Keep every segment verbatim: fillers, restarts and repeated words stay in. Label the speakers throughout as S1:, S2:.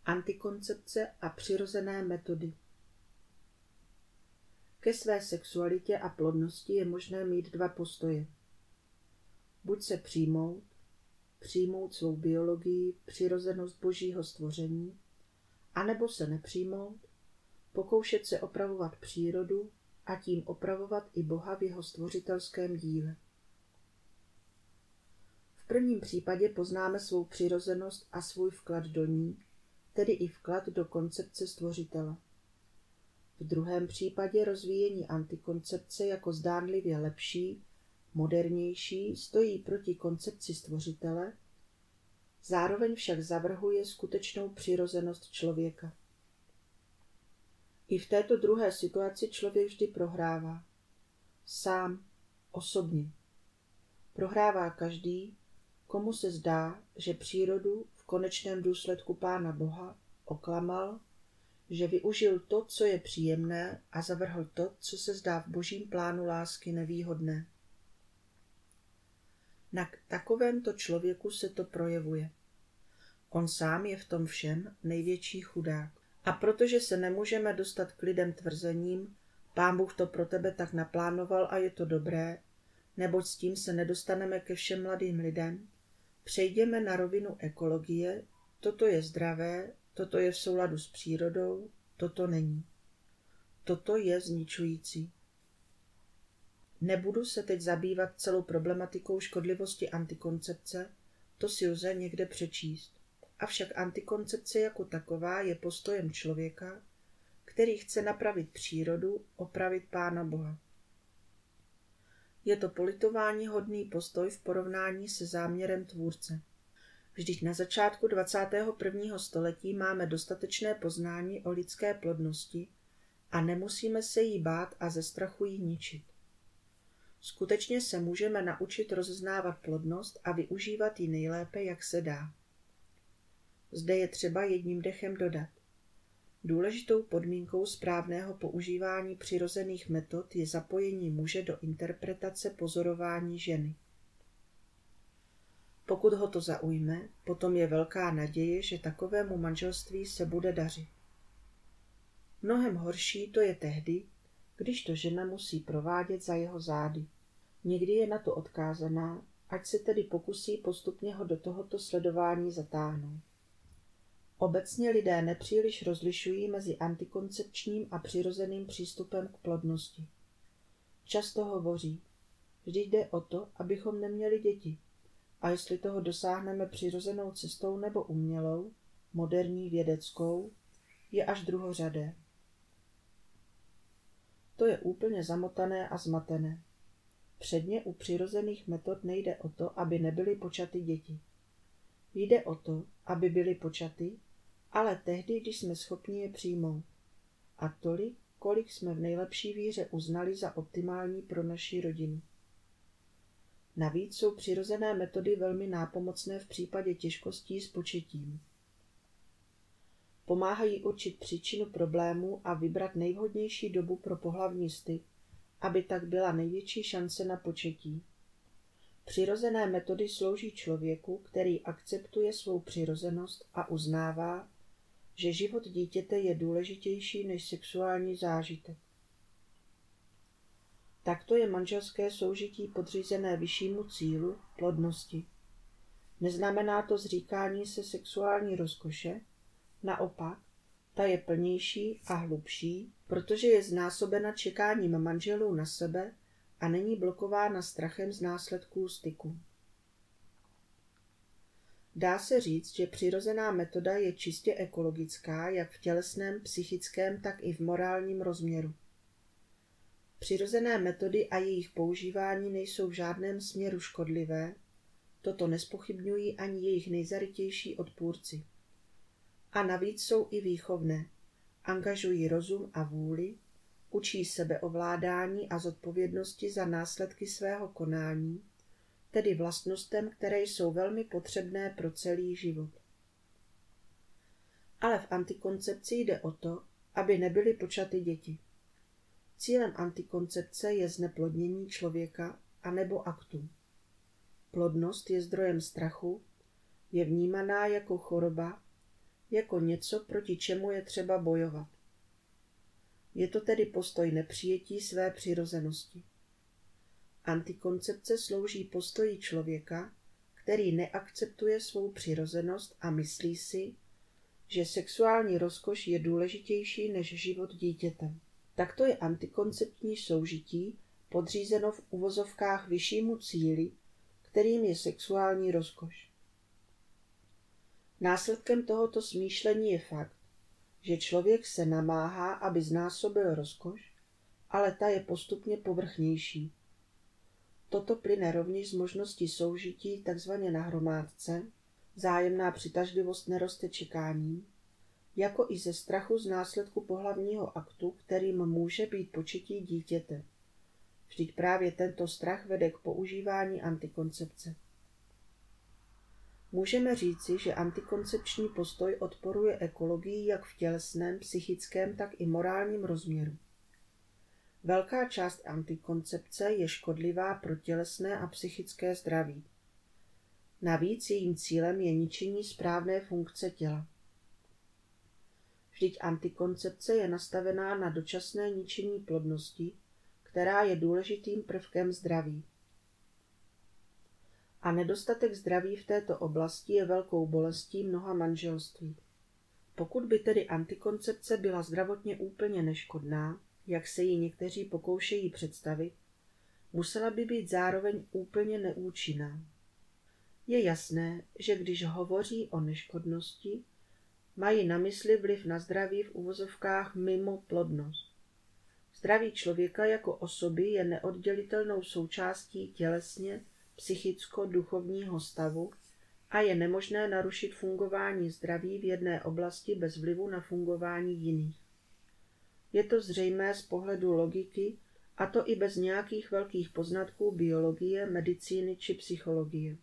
S1: Antikoncepce a přirozené metody. Ke své sexualitě a plodnosti je možné mít dva postoje. Buď se přijmout, přijmout svou biologii, přirozenost božího stvoření, anebo se nepřijmout, pokoušet se opravovat přírodu a tím opravovat i Boha v jeho stvořitelském díle. V prvním případě poznáme svou přirozenost a svůj vklad do ní, tedy i vklad do koncepce stvořitele. V druhém případě rozvíjení antikoncepce jako zdánlivě lepší, modernější stojí proti koncepci stvořitele, zároveň však zavrhuje skutečnou přirozenost člověka. I v této druhé situaci člověk vždy prohrává. Sám, osobně. Prohrává každý, komu se zdá, že přírodu v konečném důsledku Pána Boha oklamal, že využil to, co je příjemné, a zavrhl to, co se zdá v božím plánu lásky nevýhodné. Na takovémto člověku se to projevuje. On sám je v tom všem největší chudák. A protože se nemůžeme dostat k lidem tvrzením, Pán Bůh to pro tebe tak naplánoval a je to dobré, neboť s tím se nedostaneme ke všem mladým lidem, přejdeme na rovinu ekologie, toto je zdravé, toto je v souladu s přírodou, toto není. Toto je zničující. Nebudu se teď zabývat celou problematikou škodlivosti antikoncepce, to si lze někde přečíst. Avšak antikoncepce jako taková je postojem člověka, který chce napravit přírodu, opravit Pána Boha. Je to politováníhodný postoj v porovnání se záměrem Tvůrce. Vždyť na začátku dvacátého prvního století máme dostatečné poznání o lidské plodnosti a nemusíme se jí bát a ze strachu jí ničit. Skutečně se můžeme naučit rozeznávat plodnost a využívat ji nejlépe, jak se dá. Zde je třeba jedním dechem dodat. Důležitou podmínkou správného používání přirozených metod je zapojení muže do interpretace pozorování ženy. Pokud ho to zaujme, potom je velká naděje, že takovému manželství se bude dařit. Mnohem horší to je tehdy, když to žena musí provádět za jeho zády. Někdy je na to odkázaná, ať se tedy pokusí postupně ho do tohoto sledování zatáhnout. Obecně lidé nepříliš rozlišují mezi antikoncepčním a přirozeným přístupem k plodnosti. Často hovoří, vždyť jde o to, abychom neměli děti, a jestli toho dosáhneme přirozenou cestou nebo umělou, moderní vědeckou, je až druhořadé. To je úplně zamotané a zmatené. Předně u přirozených metod nejde o to, aby nebyly počaty děti. Jde o to, aby byly počaty, ale tehdy, když jsme schopni je přijmout. A tolik, kolik jsme v nejlepší víře uznali za optimální pro naši rodinu. Navíc jsou přirozené metody velmi nápomocné v případě těžkostí s početím. Pomáhají určit příčinu problému a vybrat nejvhodnější dobu pro pohlavní styk, aby tak byla největší šance na početí. Přirozené metody slouží člověku, který akceptuje svou přirozenost a uznává, že život dítěte je důležitější než sexuální zážitek. Takto je manželské soužití podřízené vyššímu cílu, plodnosti. Neznamená to zříkání se sexuální rozkoše, naopak, ta je plnější a hlubší, protože je znásobena čekáním manželů na sebe a není blokována strachem z následků styku. Dá se říct, že přirozená metoda je čistě ekologická jak v tělesném, psychickém, tak i v morálním rozměru. Přirozené metody a jejich používání nejsou v žádném směru škodlivé, toto nespochybňují ani jejich nejzarytější odpůrci. A navíc jsou i výchovné, angažují rozum a vůli, učí sebeovládání a zodpovědnosti za následky svého konání, tedy vlastnostem, které jsou velmi potřebné pro celý život. Ale v antikoncepci jde o to, aby nebyly počaty děti. Cílem antikoncepce je zneplodnění člověka anebo aktu. Plodnost je zdrojem strachu, je vnímaná jako choroba, jako něco, proti čemu je třeba bojovat. Je to tedy postoj nepřijetí své přirozenosti. Antikoncepce slouží postoji člověka, který neakceptuje svou přirozenost a myslí si, že sexuální rozkoš je důležitější než život dítěte. Takto je antikoncepční soužití podřízeno v uvozovkách vyššímu cíli, kterým je sexuální rozkoš. Následkem tohoto smýšlení je fakt, že člověk se namáhá, aby znásobil rozkoš, ale ta je postupně povrchnější. Toto plyne rovněž z možnosti soužití takzvaně na hromádce, vzájemná přitažlivost neroste čekáním, jako i ze strachu z následku pohlavního aktu, kterým může být početí dítěte. Vždyť právě tento strach vede k používání antikoncepce. Můžeme říci, že antikoncepční postoj odporuje ekologii jak v tělesném, psychickém, tak i morálním rozměru. Velká část antikoncepce je škodlivá pro tělesné a psychické zdraví. Navíc jejím cílem je ničení správné funkce těla. Vždyť antikoncepce je nastavená na dočasné ničení plodnosti, která je důležitým prvkem zdraví. A nedostatek zdraví v této oblasti je velkou bolestí mnoha manželství. Pokud by tedy antikoncepce byla zdravotně úplně neškodná, jak se ji někteří pokoušejí představit, musela by být zároveň úplně neúčinná. Je jasné, že když hovoří o neškodnosti, mají na mysli vliv na zdraví v uvozovkách mimo plodnost. Zdraví člověka jako osoby je neoddělitelnou součástí tělesně, psychicko-duchovního stavu a je nemožné narušit fungování zdraví v jedné oblasti bez vlivu na fungování jiných. Je to zřejmé z pohledu logiky, a to i bez nějakých velkých poznatků biologie, medicíny či psychologie.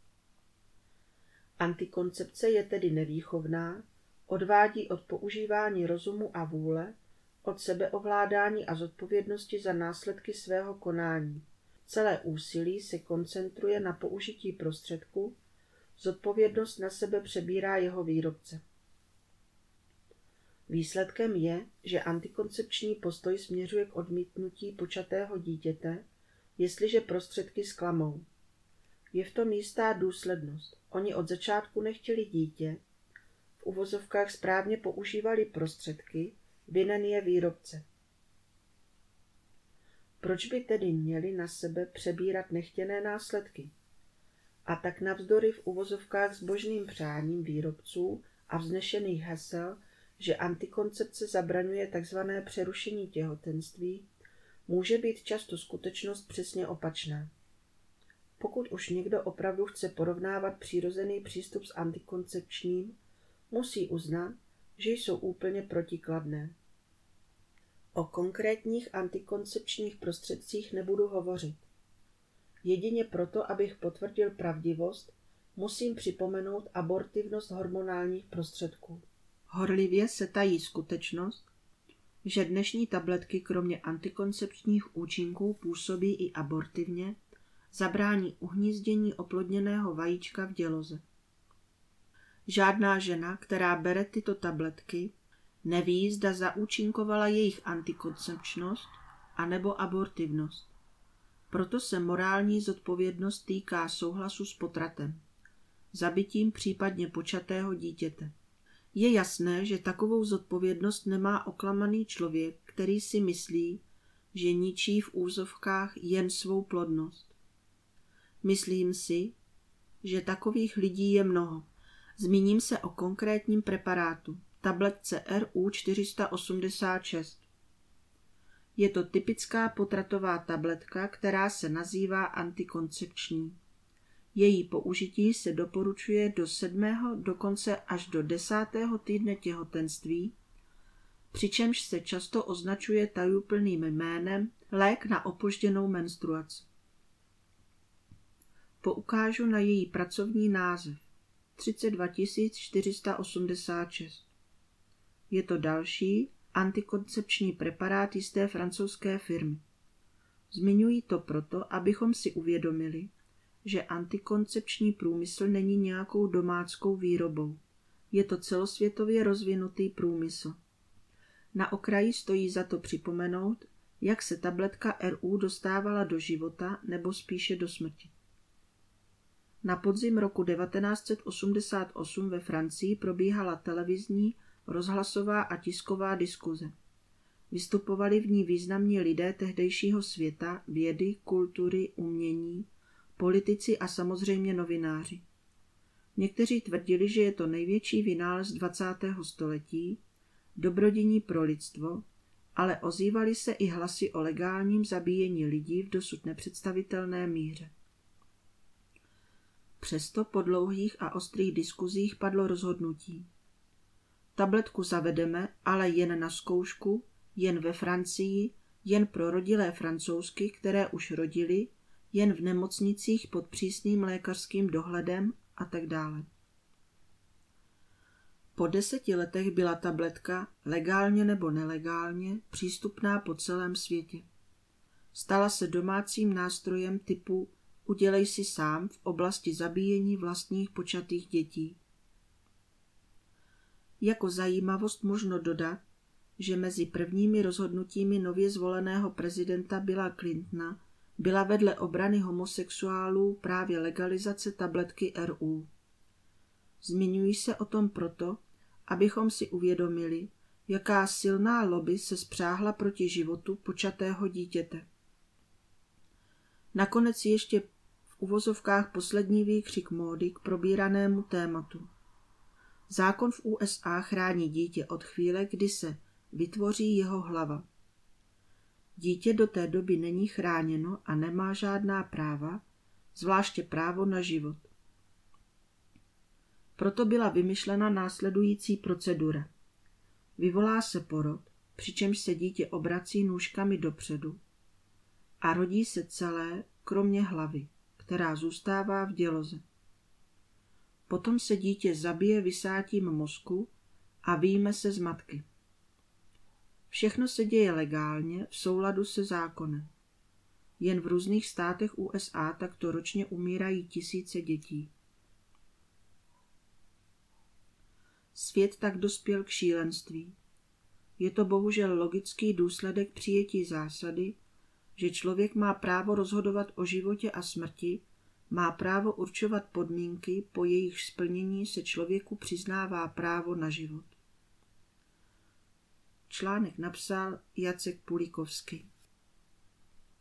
S1: Antikoncepce je tedy nevýchovná, odvádí od používání rozumu a vůle, od sebeovládání a zodpovědnosti za následky svého konání. Celé úsilí se koncentruje na použití prostředku, zodpovědnost na sebe přebírá jeho výrobce. Výsledkem je, že antikoncepční postoj směřuje k odmítnutí počatého dítěte, jestliže prostředky zklamou. Je v tom jistá důslednost. Oni od začátku nechtěli dítě, v uvozovkách správně používali prostředky, vinen je výrobce. Proč by tedy měli na sebe přebírat nechtěné následky? A tak navzdory v uvozovkách zbožným přáním výrobců a vznešených hesel, že antikoncepce zabraňuje tzv. Přerušení těhotenství, může být často skutečnost přesně opačná. Pokud už někdo opravdu chce porovnávat přirozený přístup s antikoncepčním, musí uznat, že jsou úplně protikladné. O konkrétních antikoncepčních prostředcích nebudu hovořit. Jedině proto, abych potvrdil pravdivost, musím připomenout abortivnost hormonálních prostředků. Horlivě se tají skutečnost, že dnešní tabletky kromě antikoncepčních účinků působí i abortivně, zabrání uhnízdění oplodněného vajíčka v děloze. Žádná žena, která bere tyto tabletky, neví, zda zaúčinkovala jejich antikoncepčnost anebo abortivnost. Proto se morální zodpovědnost týká souhlasu s potratem, zabitím případně počatého dítěte. Je jasné, že takovou zodpovědnost nemá oklamaný člověk, který si myslí, že ničí v úzovkách jen svou plodnost. Myslím si, že takových lidí je mnoho. Zmíním se o konkrétním preparátu, tabletce R U čtyři sta osmdesát šest. Je to typická potratová tabletka, která se nazývá antikoncepční. Její použití se doporučuje do sedmého, dokonce až do desátého týdne těhotenství, přičemž se často označuje tajuplným jménem lék na opožděnou menstruaci. Poukážu na její pracovní název třicet dva tisíc čtyři sta osmdesát šest. Je to další antikoncepční preparát jisté francouzské firmy. Zmiňuji to proto, abychom si uvědomili, že antikoncepční průmysl není nějakou domáckou výrobou. Je to celosvětově rozvinutý průmysl. Na okraji stojí za to připomenout, jak se tabletka R U dostávala do života nebo spíše do smrti. Na podzim roku devatenáct set osmdesát osm ve Francii probíhala televizní, rozhlasová a tisková diskuze. Vystupovali v ní významní lidé tehdejšího světa, vědy, kultury, umění, politici a samozřejmě novináři. Někteří tvrdili, že je to největší vynález dvacátého století, dobrodění pro lidstvo, ale ozývaly se i hlasy o legálním zabíjení lidí v dosud nepředstavitelné míře. Přesto po dlouhých a ostrých diskuzích padlo rozhodnutí. Tabletku zavedeme, ale jen na zkoušku, jen ve Francii, jen pro rodilé Francouzky, které už rodily, jen v nemocnicích pod přísným lékařským dohledem a tak dále. Po deseti letech byla tabletka, legálně nebo nelegálně, přístupná po celém světě. Stala se domácím nástrojem typu udělej si sám v oblasti zabíjení vlastních počatých dětí. Jako zajímavost možno dodat, že mezi prvními rozhodnutími nově zvoleného prezidenta Billa Clintona byla vedle obrany homosexuálů právě legalizace tabletky R U. Zmiňuji se o tom proto, abychom si uvědomili, jaká silná lobby se spřáhla proti životu počatého dítěte. Nakonec ještě v uvozovkách poslední výkřik módy k probíranému tématu. Zákon v U S A chrání dítě od chvíle, kdy se vytvoří jeho hlava. Dítě do té doby není chráněno a nemá žádná práva, zvláště právo na život. Proto byla vymyšlena následující procedura. Vyvolá se porod, přičemž se dítě obrací nůžkami dopředu a rodí se celé, kromě hlavy, která zůstává v děloze. Potom se dítě zabije vysátím mozku a vyjme se z matky. Všechno se děje legálně v souladu se zákonem. Jen v různých státech U S A takto ročně umírají tisíce dětí. Svět tak dospěl k šílenství. Je to bohužel logický důsledek přijetí zásady, že člověk má právo rozhodovat o životě a smrti, má právo určovat podmínky, po jejich splnění se člověku přiznává právo na život. Článek napsal Jacek Pulíkovský.